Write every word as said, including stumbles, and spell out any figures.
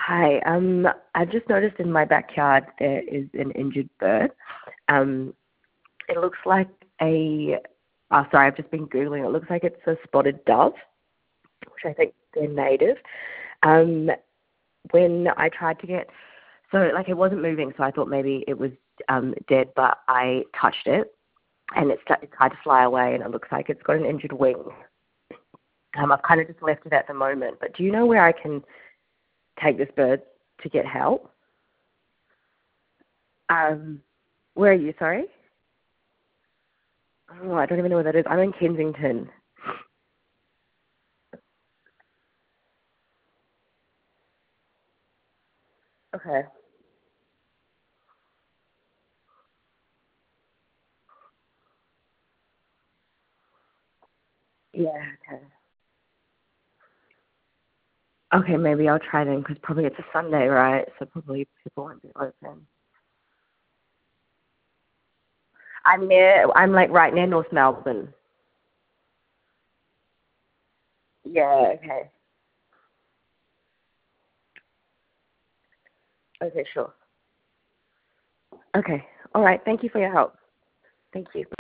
Hi. Um, I've just noticed in my backyard there is an injured bird. Um, it looks like a. Oh, sorry, I've just been googling. It looks like it's a spotted dove, which I think they're native. Um, when I tried to get, so like it wasn't moving, so I thought maybe it was um dead, but I touched it and it, sta- it tried to fly away, and it looks like it's got an injured wing. Um, I've kind of just left it at the moment, but do you know where I can take this bird to get help? Um, where are you? Sorry. Oh, I don't even know where that is. I'm in Kensington. Okay. Yeah. Okay. Okay, maybe I'll try then because probably it's a Sunday, right? So probably people won't be open. I'm near. I'm like right near North Melbourne. Yeah. Okay. Okay. Sure. Okay. All right. Thank you for your help. Thank you.